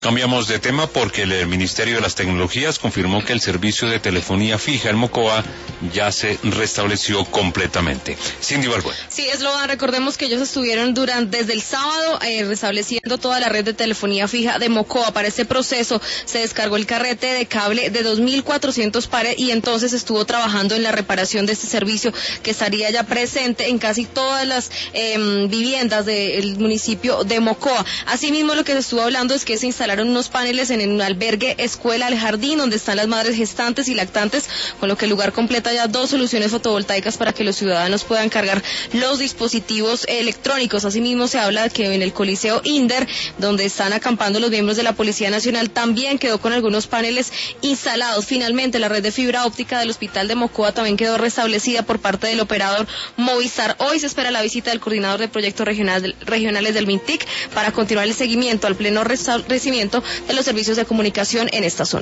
Cambiamos de tema porque el Ministerio de las Tecnologías confirmó que el servicio de telefonía fija en Mocoa ya se restableció completamente. Cindy Balbuena. Sí, Eslovan, recordemos que ellos estuvieron desde el sábado restableciendo toda la red de telefonía fija de Mocoa. Para este proceso se descargó el carrete de cable de 2.400 pares y entonces estuvo trabajando en la reparación de este servicio que estaría ya presente en casi todas las viviendas del municipio de Mocoa. Asimismo, lo que se estuvo hablando es que se instalaron unos paneles en un albergue escuela El Jardín, donde están las madres gestantes y lactantes, con lo que el lugar completa ya 2 soluciones fotovoltaicas para que los ciudadanos puedan cargar los dispositivos electrónicos. Asimismo, se habla de que en el Coliseo Inder, donde están acampando los miembros de la Policía Nacional, también quedó con algunos paneles instalados. Finalmente, la red de fibra óptica del Hospital de Mocoa también quedó restablecida por parte del operador Movistar. Hoy se espera la visita del coordinador de proyectos regionales del MINTIC para continuar el seguimiento al pleno restablecimiento de los servicios de comunicación en esta zona.